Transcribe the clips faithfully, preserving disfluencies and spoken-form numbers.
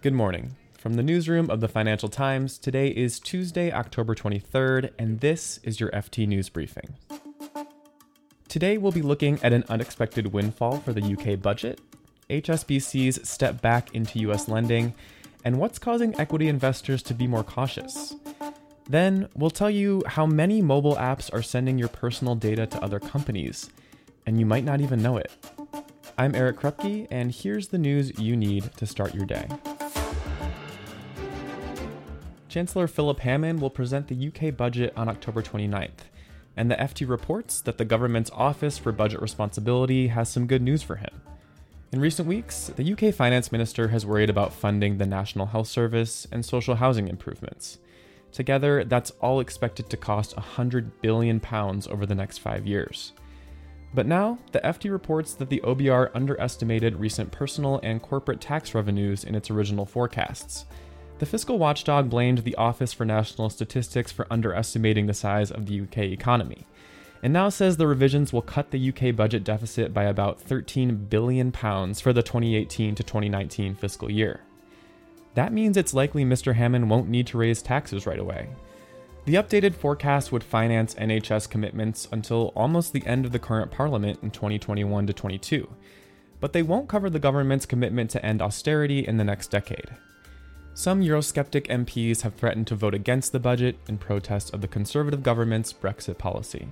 Good morning. From the newsroom of the Financial Times, today is Tuesday, October twenty-third, and this is your F T News Briefing. Today we'll be looking at an unexpected windfall for the U K budget, H S B C's step back into U S lending, and what's causing equity investors to be more cautious. Then we'll tell you how many mobile apps are sending your personal data to other companies, and you might not even know it. I'm Eric Krupke, and here's the news you need to start your day. Chancellor Philip Hammond will present the U K budget on October twenty-ninth, and the F T reports that the government's Office for Budget Responsibility has some good news for him. In recent weeks, the U K Finance Minister has worried about funding the National Health Service and social housing improvements. Together, that's all expected to cost one hundred billion pounds over the next five years. But now, the F T reports that the O B R underestimated recent personal and corporate tax revenues in its original forecasts. The fiscal watchdog blamed the Office for National Statistics for underestimating the size of the U K economy, and now says the revisions will cut the U K budget deficit by about thirteen billion pounds for the twenty eighteen to twenty nineteen fiscal year. That means it's likely Mister Hammond won't need to raise taxes right away. The updated forecast would finance N H S commitments until almost the end of the current parliament in twenty twenty-one to twenty-two, but they won't cover the government's commitment to end austerity in the next decade. Some Eurosceptic M Ps have threatened to vote against the budget in protest of the Conservative government's Brexit policy.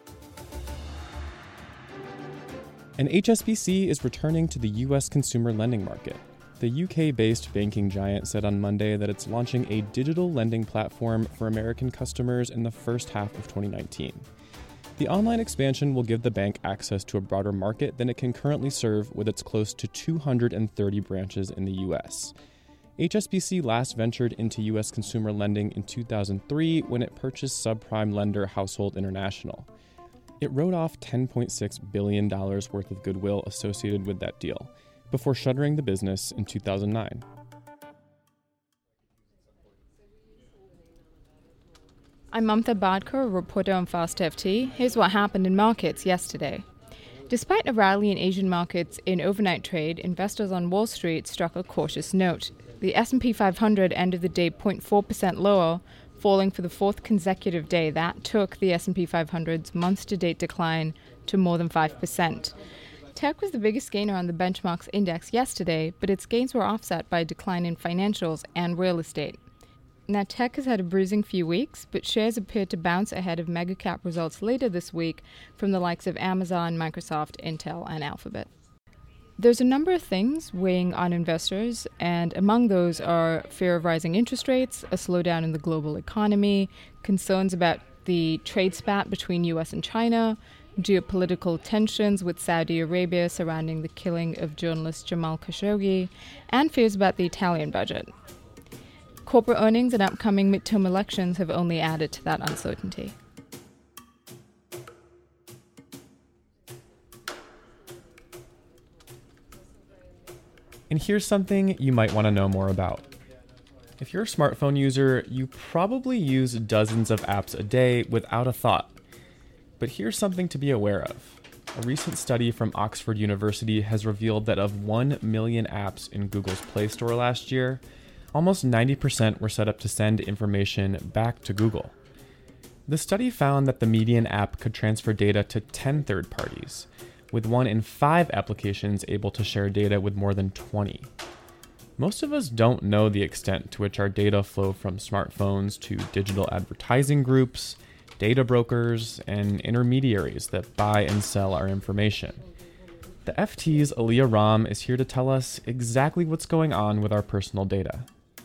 And H S B C is returning to the U S consumer lending market. The U K-based banking giant said on Monday that it's launching a digital lending platform for American customers in the first half of twenty nineteen. The online expansion will give the bank access to a broader market than it can currently serve with its close to two hundred thirty branches in the U S. H S B C last ventured into U S consumer lending in two thousand three when it purchased subprime lender Household International. It wrote off ten point six billion dollars worth of goodwill associated with that deal, before shuttering the business in two thousand nine. I'm Mamta Badkar, a reporter on Fast F T. Here's what happened in markets yesterday. Despite a rally in Asian markets in overnight trade, investors on Wall Street struck a cautious note. The S and P five hundred ended the day zero point four percent lower, falling for the fourth consecutive day. That took the S and P five hundred's month-to-date decline to more than five percent. Tech was the biggest gainer on the benchmark's index yesterday, but its gains were offset by a decline in financials and real estate. Now, tech has had a bruising few weeks, but shares appear to bounce ahead of mega-cap results later this week from the likes of Amazon, Microsoft, Intel, and Alphabet. There's a number of things weighing on investors, and among those are fear of rising interest rates, a slowdown in the global economy, concerns about the trade spat between U S and China, geopolitical tensions with Saudi Arabia surrounding the killing of journalist Jamal Khashoggi, and fears about the Italian budget. Corporate earnings and upcoming midterm elections have only added to that uncertainty. And here's something you might want to know more about. If you're a smartphone user, you probably use dozens of apps a day without a thought. But here's something to be aware of. A recent study from Oxford University has revealed that of one million apps in Google's Play Store last year, almost ninety percent were set up to send information back to Google. The study found that the median app could transfer data to ten third parties, with one in five applications able to share data with more than twenty. Most of us don't know the extent to which our data flow from smartphones to digital advertising groups, data brokers, and intermediaries that buy and sell our information. The F T's Aliyah Ram is here to tell us exactly what's going on with our personal data.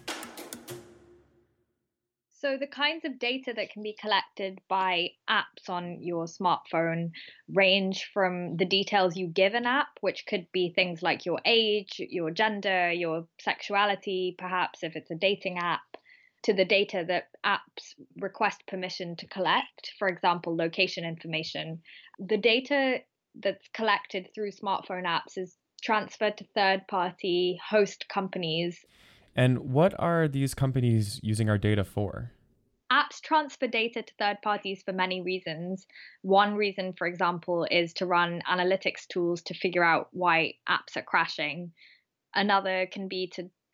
So the kinds of data that can be collected by apps on your smartphone range from the details you give an app, which could be things like your age, your gender, your sexuality, perhaps if it's a dating app, to the data that apps request permission to collect, for example, location information. The data that's collected through smartphone apps is transferred to third-party host companies. And what are these companies using our data for? Apps transfer data to third parties for many reasons. One reason, for example, is to run analytics tools to figure out why apps are crashing. Another can be to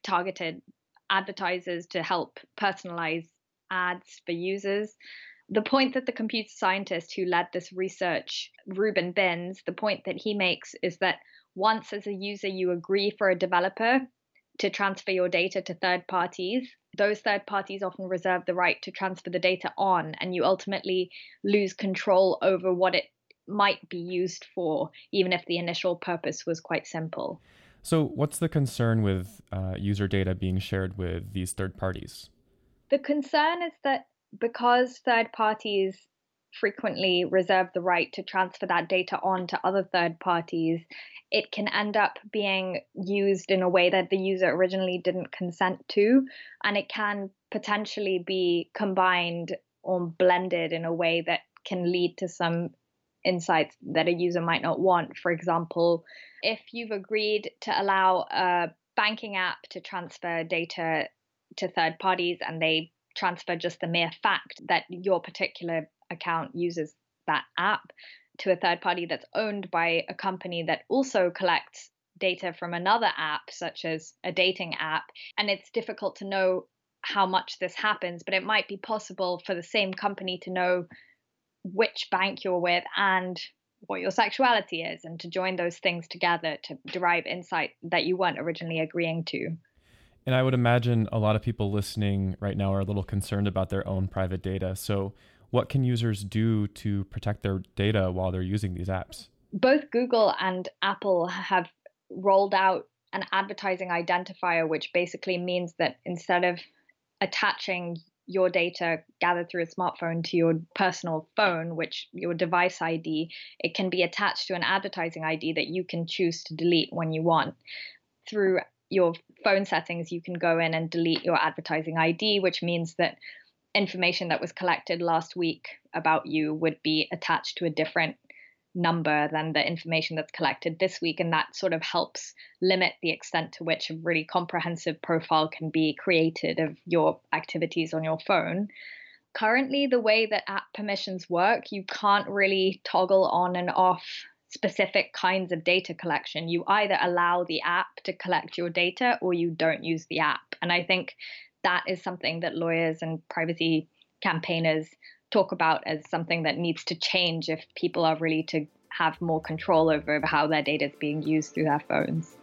targeted advertisers to help personalize ads for users. The point that the computer scientist who led this research, Ruben Binns, the point that he makes is that once as a user you agree for a developer to transfer your data to third parties, those third parties often reserve the right to transfer the data on, and you ultimately lose control over what it might be used for, even if the initial purpose was quite simple. So what's the concern with uh, user data being shared with these third parties? The concern is that because third parties frequently reserve the right to transfer that data on to other third parties, it can end up being used in a way that the user originally didn't consent to, and it can potentially be combined or blended in a way that can lead to some insights that a user might not want. For example, if you've agreed to allow a banking app to transfer data to third parties and they transfer just the mere fact that your particular account uses that app to a third party that's owned by a company that also collects data from another app, such as a dating app, and it's difficult to know how much this happens, but it might be possible for the same company to know which bank you're with and what your sexuality is, and to join those things together to derive insight that you weren't originally agreeing to. And I would imagine a lot of people listening right now are a little concerned about their own private data. So what can users do to protect their data while they're using these apps? Both Google and Apple have rolled out an advertising identifier, which basically means that instead of attaching your data gathered through a smartphone to your personal phone, which your device I D, it can be attached to an advertising I D that you can choose to delete when you want. Through your phone settings, you can go in and delete your advertising I D, which means that information that was collected last week about you would be attached to a different number than the information that's collected this week. And that sort of helps limit the extent to which a really comprehensive profile can be created of your activities on your phone. Currently, the way that app permissions work, you can't really toggle on and off specific kinds of data collection. You either allow the app to collect your data or you don't use the app. And I think that is something that lawyers and privacy campaigners talk about as something that needs to change if people are really to have more control over how their data is being used through their phones.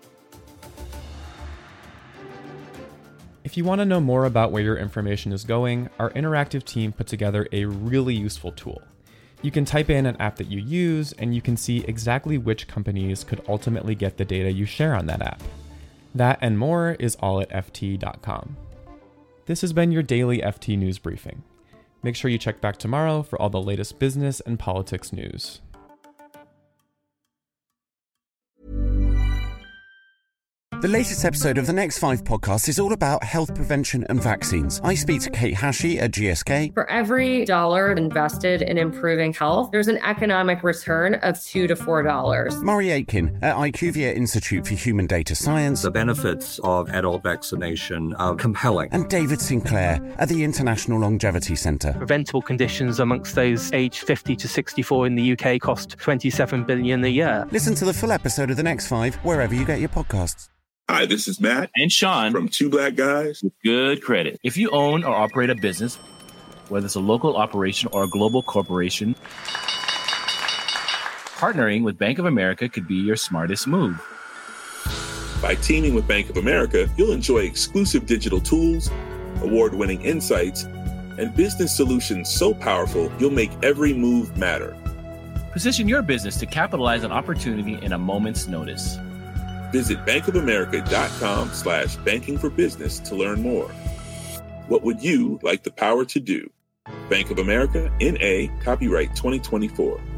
If you want to know more about where your information is going, our interactive team put together a really useful tool. You can type in an app that you use, and you can see exactly which companies could ultimately get the data you share on that app. That and more is all at F T dot com. This has been your daily F T News Briefing. Make sure you check back tomorrow for all the latest business and politics news. The latest episode of the Next Five podcast is all about health prevention and vaccines. I speak to Kate Hashey at G S K. For every dollar invested in improving health, there's an economic return of two to four dollars. Murray Aitken at IQVIA Institute for Human Data Science. The benefits of adult vaccination are compelling. And David Sinclair at the International Longevity Centre. Preventable conditions amongst those aged fifty to sixty-four in the U K cost twenty-seven billion dollars a year. Listen to the full episode of The Next Five wherever you get your podcasts. Hi, this is Matt and Sean from Two Black Guys with Good Credit. If you own or operate a business, whether it's a local operation or a global corporation, partnering with Bank of America could be your smartest move. By teaming with Bank of America, you'll enjoy exclusive digital tools, award-winning insights, and business solutions so powerful you'll make every move matter. Position your business to capitalize on opportunity in a moment's notice. Visit bankofamerica.com slash banking for business to learn more. What would you like the power to do? Bank of America, N A, copyright twenty twenty-four.